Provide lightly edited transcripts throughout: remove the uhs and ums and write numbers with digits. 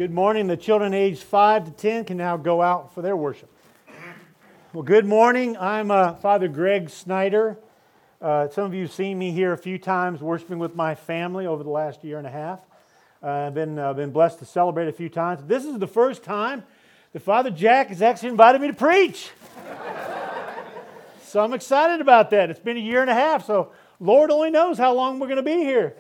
Good morning. The children aged 5 to 10 can now go out for their worship. Well, good morning. I'm Father Greg Snyder. Some of you have seen me here a few times worshiping with my family over the last year and a half. I've been blessed to celebrate a few times. This is the first time that Father Jack has actually invited me to preach. So I'm excited about that. It's been a year and a half, so Lord only knows how long we're going to be here.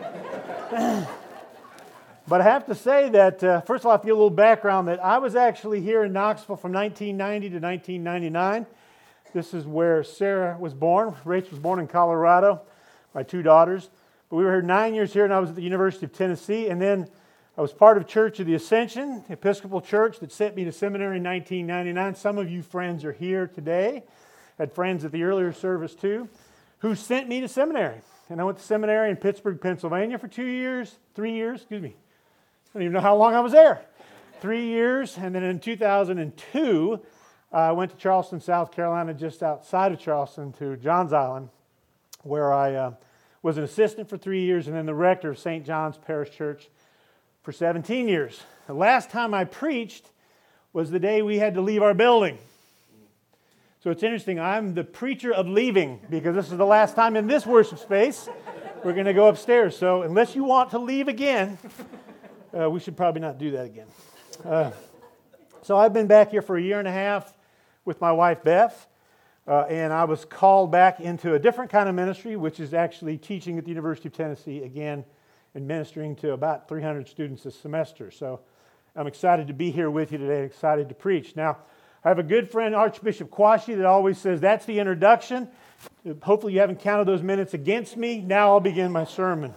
But I have to say that, first of all, I have to give a little background that I was actually here in Knoxville from 1990 to 1999. This is where Sarah was born. Rachel was born in Colorado, my two daughters. But we were here 9 years here, and I was at the University of Tennessee. And then I was part of Church of the Ascension, the Episcopal Church that sent me to seminary in 1999. Some of you friends are here today. I had friends at the earlier service too, who sent me to seminary. And I went to seminary in Pittsburgh, Pennsylvania for 3 years. I don't even know how long I was there. 3 years, and then in 2002, I went to Charleston, South Carolina, just outside of Charleston, to Johns Island, where I was an assistant for 3 years, and then the rector of St. John's Parish Church for 17 years. The last time I preached was the day we had to leave our building. So it's interesting, I'm the preacher of leaving, because this is the last time in this worship space. We're going to go upstairs, so unless you want to leave again, we should probably not do that again. So I've been back here for a year and a half with my wife, Beth, and I was called back into a different kind of ministry, which is actually teaching at the University of Tennessee again and ministering to about 300 students this semester. So I'm excited to be here with you today, excited to preach. Now, I have a good friend, Archbishop Quashie, that always says, that's the introduction. Hopefully you haven't counted those minutes against me. Now I'll begin my sermon.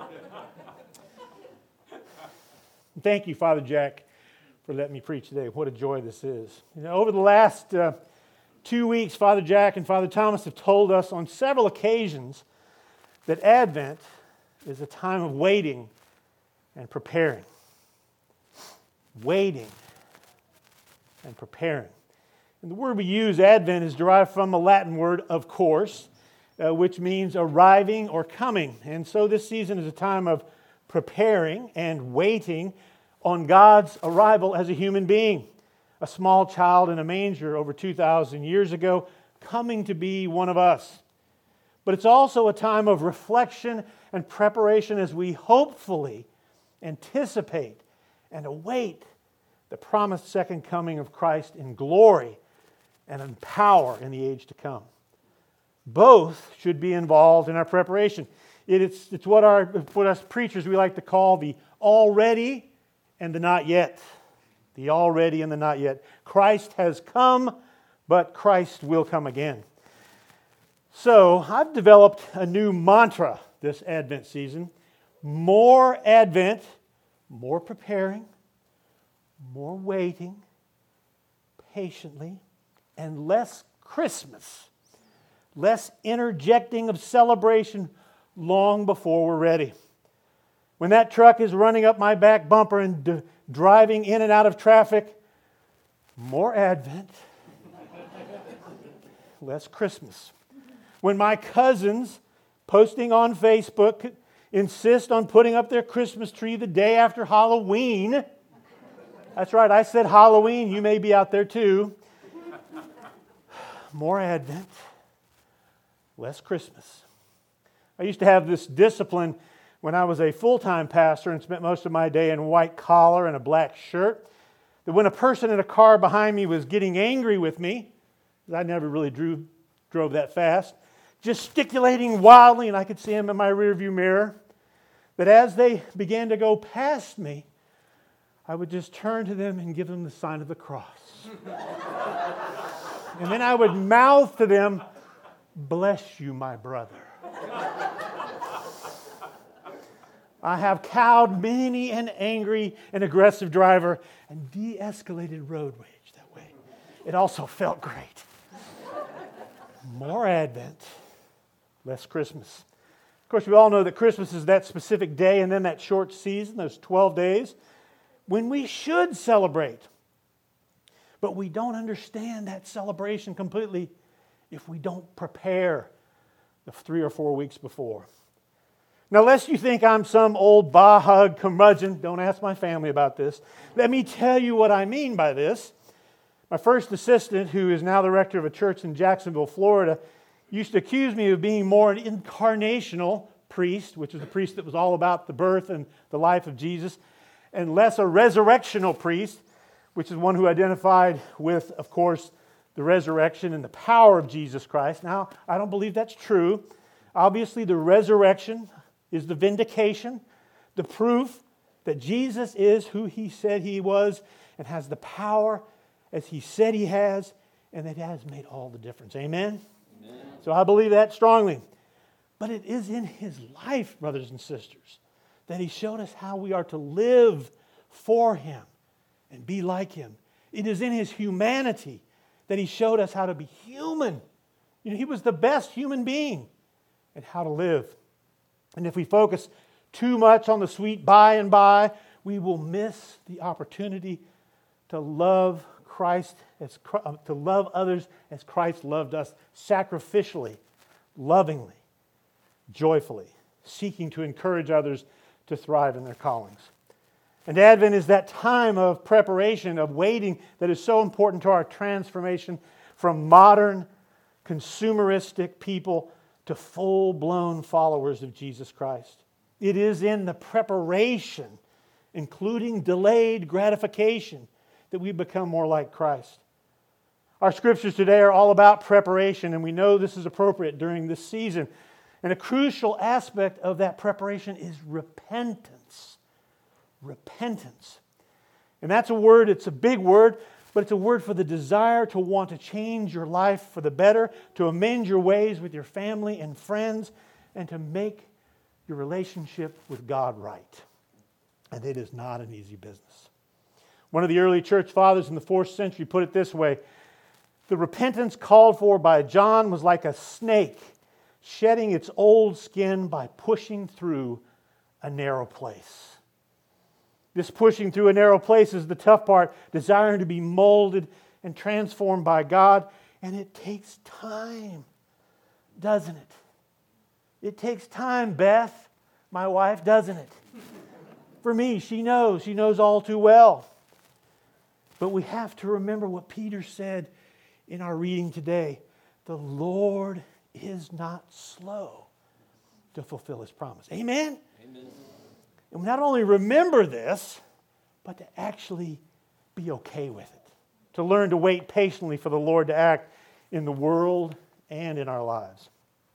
Thank you, Father Jack, for letting me preach today. What a joy this is. Over the last 2 weeks, Father Jack and Father Thomas have told us on several occasions that Advent is a time of waiting and preparing. Waiting and preparing. And the word we use, Advent, is derived from a Latin word, of course, which means arriving or coming. And so this season is a time of preparing and waiting on God's arrival as a human being. A small child in a manger over 2,000 years ago, coming to be one of us. But it's also a time of reflection and preparation as we hopefully anticipate and await the promised second coming of Christ in glory and in power in the age to come. Both should be involved in our preparation. It's what us preachers we like to call the already and the not yet. The already and the not yet. Christ has come, but Christ will come again. So I've developed a new mantra this Advent season. More Advent, more preparing, more waiting, patiently, and less Christmas. Less interjecting of celebration long before we're ready. When that truck is running up my back bumper and driving in and out of traffic, more Advent, less Christmas. When my cousins posting on Facebook insist on putting up their Christmas tree the day after Halloween, that's right, I said Halloween, you may be out there too. More Advent, less Christmas. I used to have this discipline when I was a full-time pastor and spent most of my day in white collar and a black shirt, that when a person in a car behind me was getting angry with me, because I never really drove that fast, gesticulating wildly, and I could see him in my rearview mirror, that as they began to go past me, I would just turn to them and give them the sign of the cross. And then I would mouth to them, "Bless you, my brother." I have cowed many an angry and aggressive driver and de-escalated road rage that way. It also felt great. More Advent, less Christmas. Of course, we all know that Christmas is that specific day and then that short season, those 12 days, when we should celebrate. But we don't understand that celebration completely if we don't prepare the 3 or 4 weeks before. Now, lest you think I'm some old bah-hug curmudgeon, don't ask my family about this. Let me tell you what I mean by this. My first assistant, who is now the rector of a church in Jacksonville, Florida, used to accuse me of being more an incarnational priest, which is a priest that was all about the birth and the life of Jesus, and less a resurrectional priest, which is one who identified with, of course, the resurrection and the power of Jesus Christ. Now, I don't believe that's true. Obviously, the resurrection is the vindication, the proof that Jesus is who He said He was and has the power as He said He has, and that has made all the difference. Amen? Amen. So I believe that strongly. But it is in His life, brothers and sisters, that He showed us how we are to live for Him and be like Him. It is in His humanity that He showed us how to be human. He was the best human being and how to live. And if we focus too much on the sweet by and by, we will miss the opportunity to love Christ, to love others as Christ loved us, sacrificially, lovingly, joyfully, seeking to encourage others to thrive in their callings. And Advent is that time of preparation, of waiting, that is so important to our transformation from modern, consumeristic people to full-blown followers of Jesus Christ. It is in the preparation, including delayed gratification, that we become more like Christ. Our scriptures today are all about preparation, and we know this is appropriate during this season. And a crucial aspect of that preparation is repentance. Repentance. And that's a word, it's a big word, but it's a word for the desire to want to change your life for the better, to amend your ways with your family and friends, and to make your relationship with God right. And it is not an easy business. One of the early church fathers in the 4th century put it this way: the repentance called for by John was like a snake shedding its old skin by pushing through a narrow place. This pushing through a narrow place is the tough part, desiring to be molded and transformed by God. And it takes time, doesn't it? It takes time, Beth, my wife, doesn't it? For me, she knows all too well. But we have to remember what Peter said in our reading today. The Lord is not slow to fulfill His promise. Amen? Amen. And not only remember this, but to actually be okay with it. To learn to wait patiently for the Lord to act in the world and in our lives.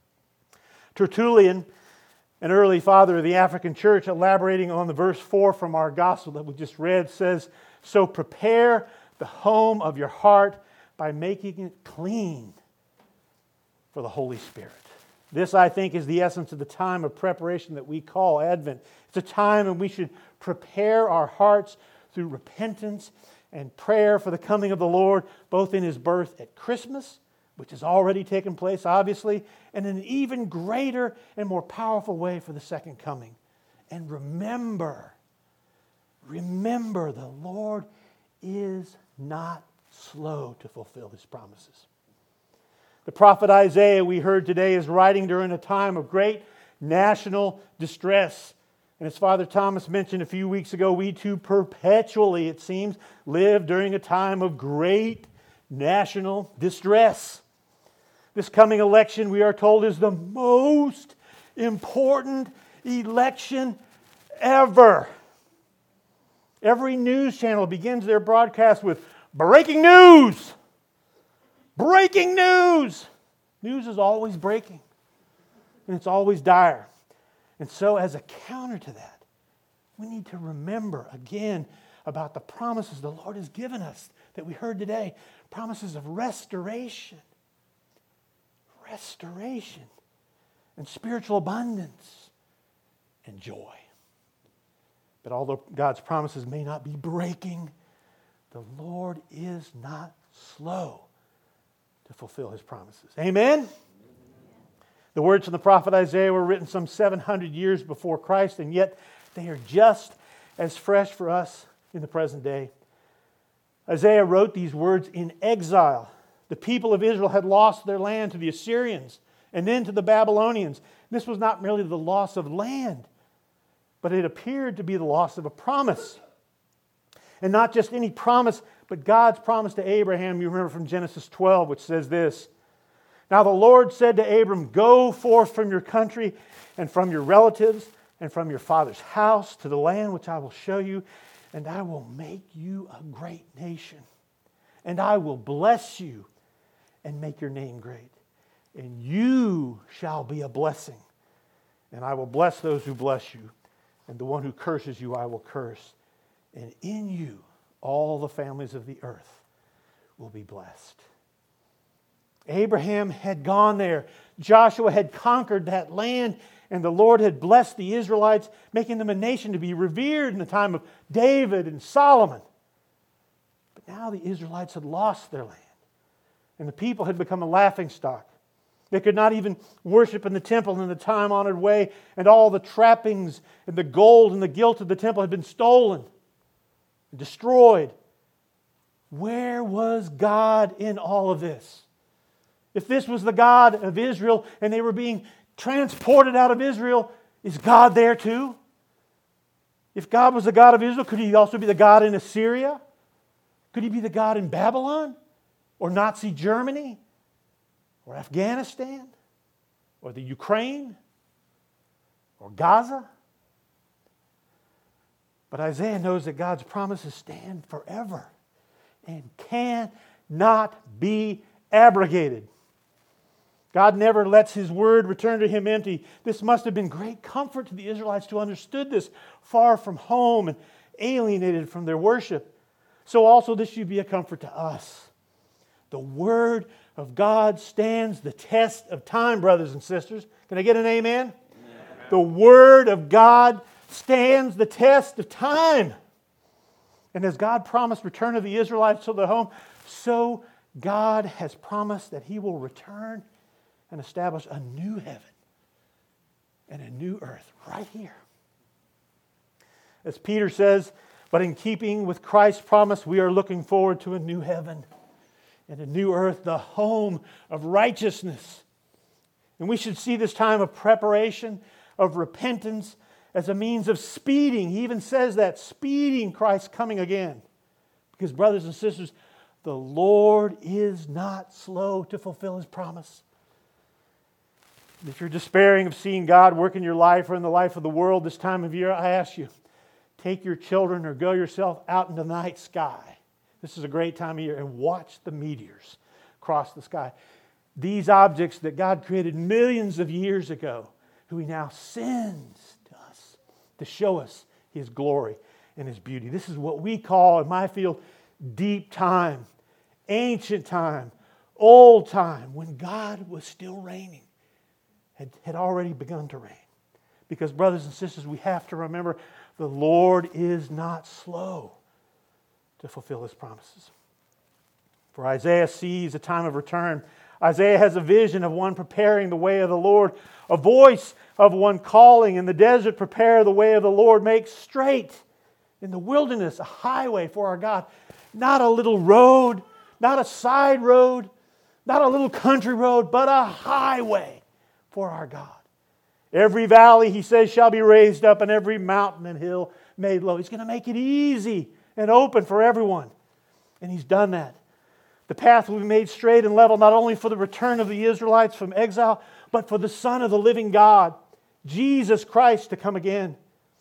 Tertullian, an early father of the African church, elaborating on the verse 4 from our gospel that we just read, says, "So prepare the home of your heart by making it clean for the Holy Spirit." This, I think, is the essence of the time of preparation that we call Advent. It's a time when we should prepare our hearts through repentance and prayer for the coming of the Lord, both in His birth at Christmas, which has already taken place, obviously, and in an even greater and more powerful way for the second coming. And remember, the Lord is not slow to fulfill His promises. The prophet Isaiah, we heard today, is writing during a time of great national distress. And as Father Thomas mentioned a few weeks ago, we too perpetually, it seems, live during a time of great national distress. This coming election, we are told, is the most important election ever. Every news channel begins their broadcast with breaking news. Breaking news! News is always breaking. And it's always dire. And so as a counter to that, we need to remember again about the promises the Lord has given us that we heard today. Promises of restoration. Restoration. And spiritual abundance. And joy. But although God's promises may not be breaking, the Lord is not slow to fulfill His promises. Amen? The words from the prophet Isaiah were written some 700 years before Christ, and yet they are just as fresh for us in the present day. Isaiah wrote these words in exile. The people of Israel had lost their land to the Assyrians and then to the Babylonians. This was not merely the loss of land, but it appeared to be the loss of a promise. And not just any promise, but God's promise to Abraham. You remember from Genesis 12, which says this, "Now the Lord said to Abram, go forth from your country and from your relatives and from your father's house to the land which I will show you, and I will make you a great nation. And I will bless you and make your name great. And you shall be a blessing. And I will bless those who bless you. And the one who curses you I will curse. And in you all the families of the earth will be blessed." Abraham had gone there. Joshua had conquered that land. And the Lord had blessed the Israelites, making them a nation to be revered in the time of David and Solomon. But now the Israelites had lost their land. And the people had become a laughingstock. They could not even worship in the temple in the time-honored way. And all the trappings and the gold and the gilt of the temple had been stolen and destroyed. Where was God in all of this? If this was the God of Israel and they were being transported out of Israel, is God there too? If God was the God of Israel, could He also be the God in Assyria? Could He be the God in Babylon? Or Nazi Germany? Or Afghanistan? Or the Ukraine? Or Gaza? But Isaiah knows that God's promises stand forever and cannot be abrogated. God never lets His word return to Him empty. This must have been great comfort to the Israelites to understood this, far from home and alienated from their worship. So also this should be a comfort to us. The Word of God stands the test of time, brothers and sisters. Can I get an amen? Amen. The Word of God stands the test of time. And as God promised return of the Israelites to their home, so God has promised that He will return and establish a new heaven and a new earth right here. As Peter says, but in keeping with Christ's promise, we are looking forward to a new heaven and a new earth, the home of righteousness. And we should see this time of preparation, of repentance, as a means of speeding. He even says that, speeding Christ's coming again. Because, brothers and sisters, the Lord is not slow to fulfill His promise. If you're despairing of seeing God work in your life or in the life of the world this time of year, I ask you, take your children or go yourself out into the night sky. This is a great time of year, and watch the meteors cross the sky. These objects that God created millions of years ago, who He now sends to us to show us His glory and His beauty. This is what we call, in my field, deep time, ancient time, old time, when God was still reigning. Had already begun to reign. Because, brothers and sisters, we have to remember the Lord is not slow to fulfill His promises. For Isaiah sees a time of return. Isaiah has a vision of one preparing the way of the Lord, a voice of one calling in the desert, prepare the way of the Lord, make straight in the wilderness a highway for our God. Not a little road, not a side road, not a little country road, but a highway for our God. Every valley, He says, shall be raised up, and every mountain and hill made low. He's going to make it easy and open for everyone. And He's done that. The path will be made straight and level, not only for the return of the Israelites from exile, but for the Son of the living God, Jesus Christ, to come again.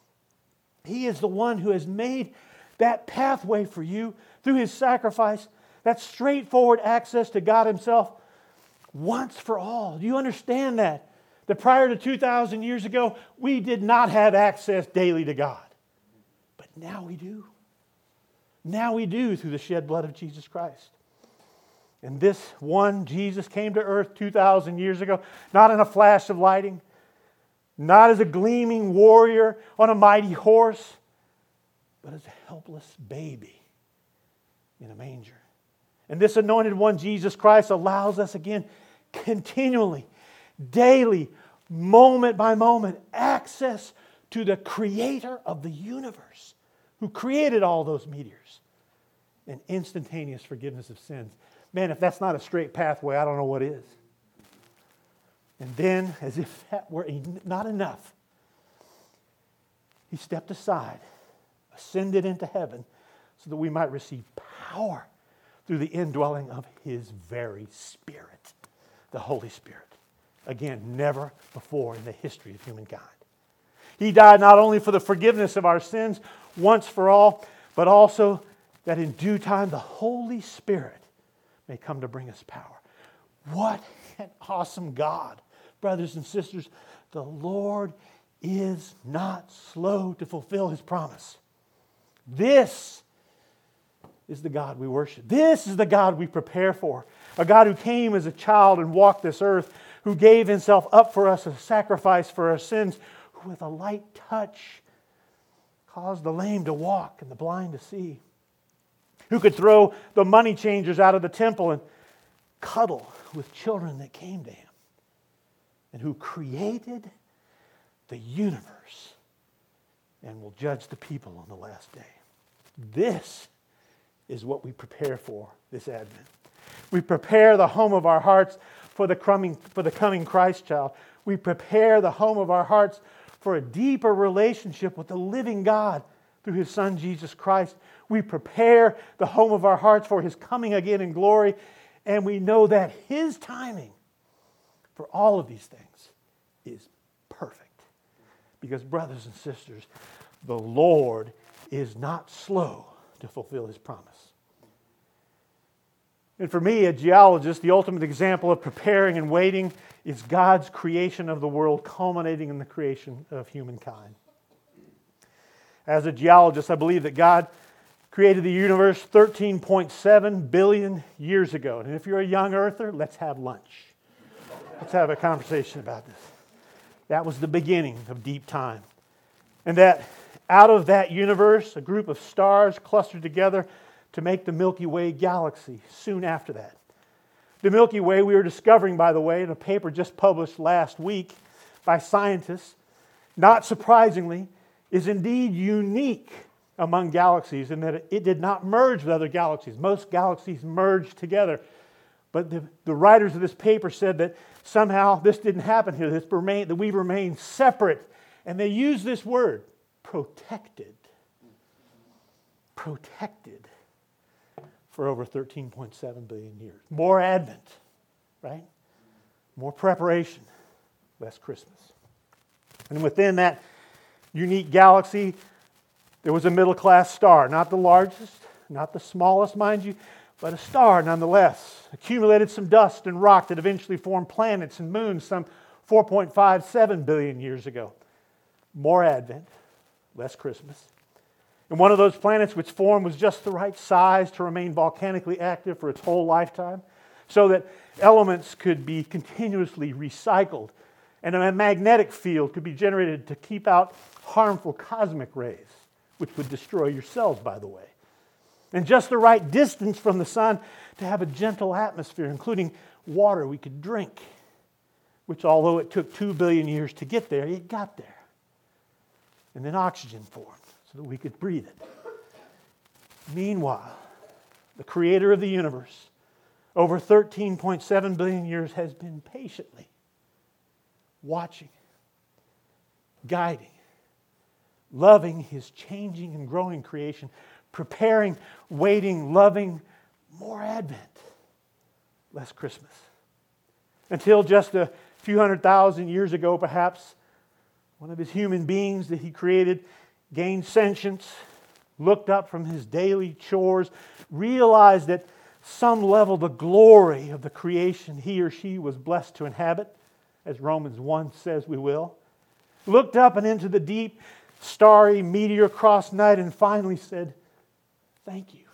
He is the one who has made that pathway for you through His sacrifice, that straightforward access to God Himself once for all. Do you understand that? That prior to 2,000 years ago, we did not have access daily to God. But now we do. Now we do through the shed blood of Jesus Christ. And this one, Jesus, came to earth 2,000 years ago, not in a flash of lighting, not as a gleaming warrior on a mighty horse, but as a helpless baby in a manger. And this anointed one, Jesus Christ, allows us again, continually, daily, moment by moment, access to the Creator of the universe, who created all those meteors, and instantaneous forgiveness of sins. Man, if that's not a straight pathway, I don't know what is. And then, as if that were not enough, he stepped aside, ascended into heaven, so that we might receive power through the indwelling of his very Spirit, the Holy Spirit. Again, never before in the history of humankind. He died not only for the forgiveness of our sins once for all, but also that in due time the Holy Spirit may come to bring us power. What an awesome God. Brothers and sisters, the Lord is not slow to fulfill his promise. This is the God we worship. This is the God we prepare for. A God who came as a child and walked this earth, who gave himself up for us as a sacrifice for our sins, who with a light touch caused the lame to walk and the blind to see, who could throw the money changers out of the temple and cuddle with children that came to him, and who created the universe and will judge the people on the last day. This is what we prepare for this Advent. We prepare the home of our hearts for the coming Christ child. We prepare the home of our hearts for a deeper relationship with the living God through his Son, Jesus Christ. We prepare the home of our hearts for his coming again in glory. And we know that his timing for all of these things is perfect. Because, brothers and sisters, the Lord is not slow to fulfill his promise. And for me, a geologist, the ultimate example of preparing and waiting is God's creation of the world, culminating in the creation of humankind. As a geologist, I believe that God created the universe 13.7 billion years ago. And if you're a young earther, let's have lunch. Let's have a conversation about this. That was the beginning of deep time. And that out of that universe, a group of stars clustered together to make the Milky Way galaxy soon after that. The Milky Way, we were discovering, by the way, in a paper just published last week by scientists, not surprisingly, is indeed unique among galaxies in that it did not merge with other galaxies. Most galaxies merge together. But the writers of this paper said that somehow this didn't happen here, that we remain separate. And they use this word, protected. Protected for over 13.7 billion years. More Advent, right? More preparation, less Christmas. And within that unique galaxy, there was a middle-class star, not the largest, not the smallest, mind you, but a star nonetheless. Accumulated some dust and rock that eventually formed planets and moons some 4.57 billion years ago. More Advent, less Christmas. And one of those planets which formed was just the right size to remain volcanically active for its whole lifetime, so that elements could be continuously recycled and a magnetic field could be generated to keep out harmful cosmic rays, which would destroy your cells, by the way. And just the right distance from the sun to have a gentle atmosphere, including water we could drink, which although it took 2 billion years to get there, it got there. And then oxygen formed so that we could breathe it. Meanwhile, the creator of the universe, over 13.7 billion years, has been patiently watching, guiding, loving his changing and growing creation, preparing, waiting, loving, more Advent, less Christmas. Until just a few 100,000 years ago, perhaps, one of his human beings that he created gained sentience, looked up from his daily chores, realized that some level the glory of the creation he or she was blessed to inhabit, as Romans 1 says we will, looked up and into the deep, starry, meteor-crossed night and finally said, "Thank you."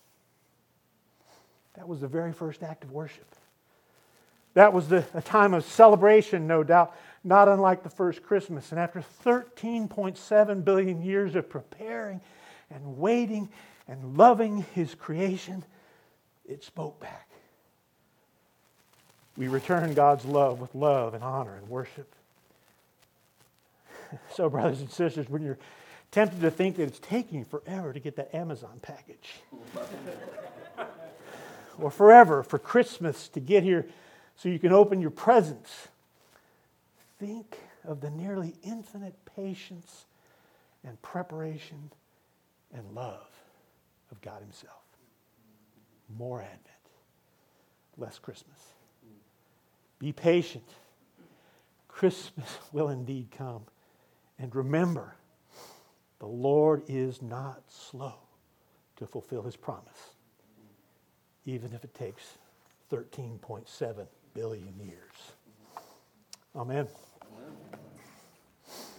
That was the very first act of worship. That was a time of celebration, no doubt, not unlike the first Christmas. And after 13.7 billion years of preparing and waiting and loving his creation, it spoke back. We return God's love with love and honor and worship. So, brothers and sisters, when you're tempted to think that it's taking forever to get that Amazon package, or forever for Christmas to get here so you can open your presents, think of the nearly infinite patience and preparation and love of God himself. More Advent, less Christmas. Be patient. Christmas will indeed come. And remember, the Lord is not slow to fulfill his promise, even if it takes 13.7 billion years. Amen.